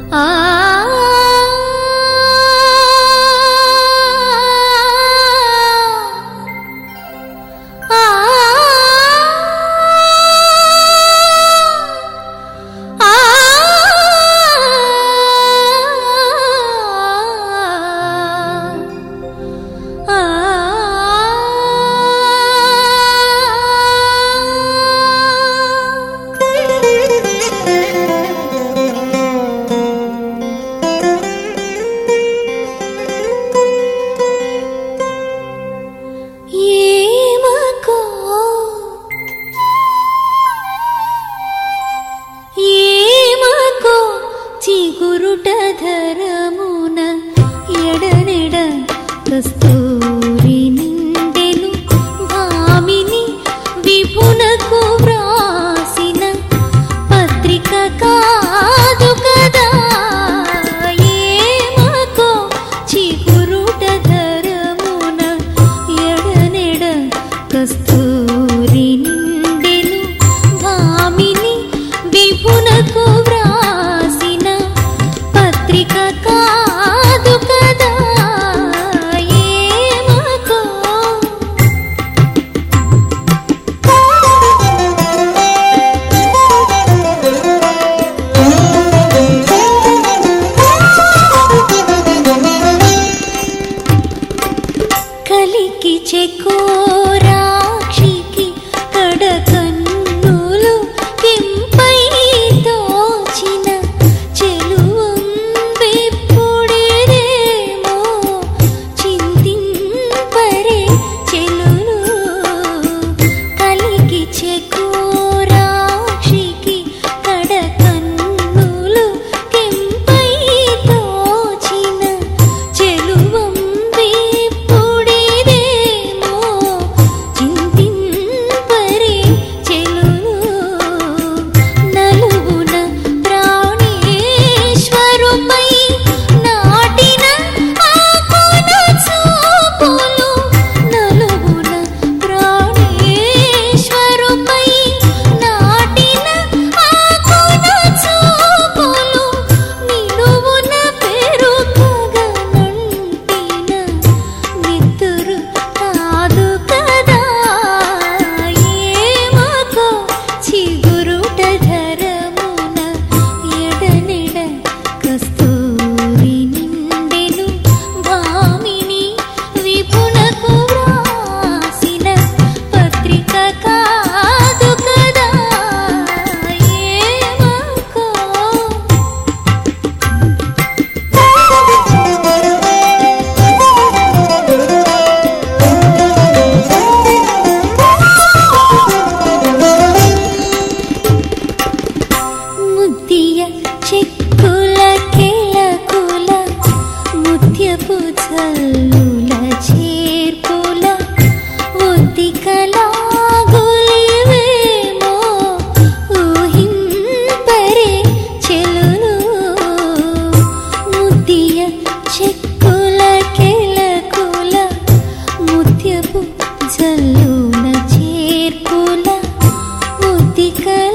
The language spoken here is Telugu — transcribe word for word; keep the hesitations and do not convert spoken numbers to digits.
కస్తూరి నిండెను భామిని విపునకు వ్రాసిన పత్రిక కాదు కదా ఏమకో చిగురుట ధరమున ఎడనెడ కస్తూరి నిండెను భామిని విపునకు వ్రాసిన పత్రిక కాదు కదా కలికి చెకోరాక్షికి కడకన్నులు కెంపై తోచిన చెలువం వెప్పుడేమో చింతింపరే చెలులు కలికి చెకోరాక్షికి కడకన్నులు కెంపై తోచిన చెలువం చెక్కుల కెలకుల ముత్యపు జల్లుల చేర్పుల ఒద్దికలాగులివేమో ఊహింపరే చెలులు ముద్దియ చెక్కుల కెలకుల ముత్యపు జల్లుల చేర్పుల ఒద్దిక